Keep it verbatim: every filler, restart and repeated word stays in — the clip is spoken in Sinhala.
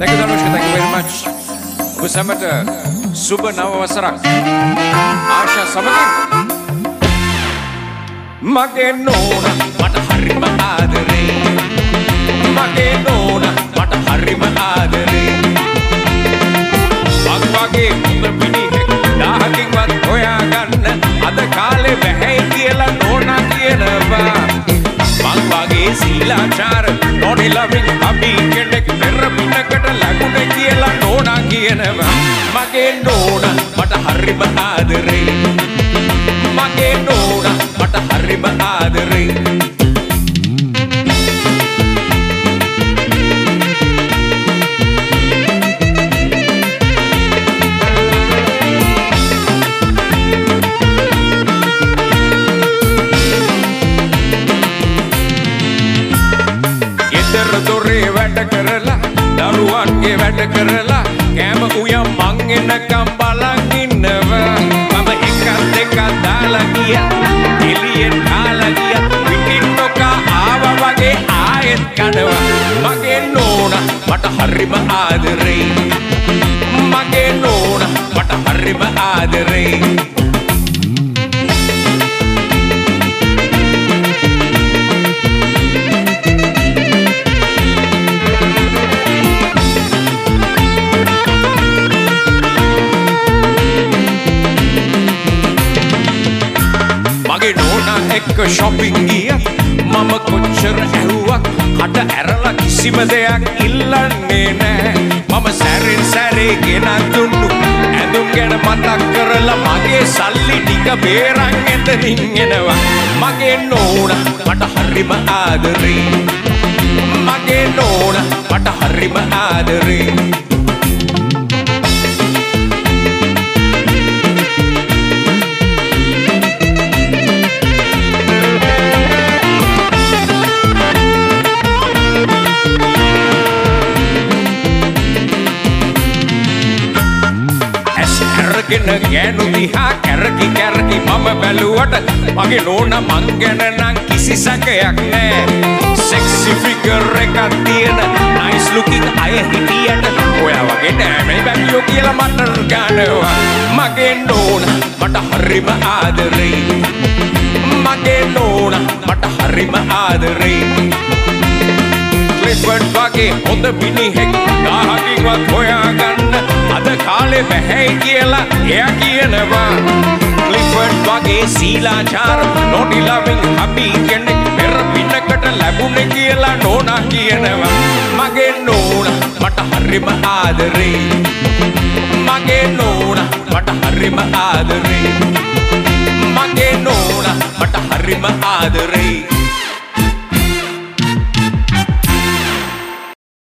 Thank you Dhanushka, thank you very much. ඔබ සැමට සුබ නව වසරක් ආශා සමගින්. මගේ නෝනා මට හරිම ආදරේ. මගේ නෝනා මට හරිම ආදරේ. වගේ හොඳ මිනිහෙක් දහකින්වත් හොයාගන්න අද කාලේ බැහැ කියලා නෝනා කියනවා. මං වගේ සීලාචාර නොඩි ලවින් අපි කෙනෙක් පෙර පිටකට ලැබුණේ කියලා නෝනා කියනවා. මගේ නෝනා මට හරිම ආදරේ. මගේ නෝනා මට හරිම ආදරේ. දොරේ වැඩ කරලා දරුවන්ගේ වැඩ කරලා කෑම උයම් මං එනකම් බලන් ඉන්නවා. මම එකක් දෙකක් දාලා ගියා එළියෙන් කාලා ගියා පිටින් නොකා ආවා වගේ ආයෙත් කනවා. මගේ නෝනා මට හරිම ආදරේ. මගේ නෝනා මට හරිම ආදරේ. මගේ නෝනා එක්ක shopping ගියා මම කොච්චර ඇහුවක් අට ඇරලා කිසිම දෙයක් ඉල්ලන්නේ නැහැ. මම සැරින් සැරේ ගෙනත් දුන්නු ඇඳුම් ගැන මතක් කරලා මගේ සල්ලි ටික බේරන් එතනින් එනවා. මගේ නෝනා මට හරිම ආදරේ. මගේ නෝනා මට හරිම ආදරේ. ගෙන ගෑනු දිහා කැරකි කැරකි මම බැලුවට මගේ නෝනා මං ගැන නම් කිසි සැකයක් නෑ. සෙක්සි ෆිගර් එකක් තියෙන නයිස් ලුකින් අය හිටියට ඔයා වගේ නෑ මේ බැමියෝ කියලා මට ගන්නවා. මගේ නෝනා මට හරිම ආදරේ. මගේ නෝනා මට හරිම ආදරේ. ක්ලිෆර්ඩ් වගේ හොඳ මිනිහෙක් දහකින්වත් හොයාගන්න අද කාලේ බැහැ කියලා එයා කියනවා. ක්ලිෆර්ඩ් වගේ සීලාචාර නොඩි ලවින් අපි කෙනෙක් පෙර පිටකට ලැබුණේ කියලා නෝනා කියනවා. මගේ නෝනා මට හරිම ආදරේ. මගේ නෝනා මට හරිම ආදරේ. මගේ නෝනා මට හරිම ආදරේ.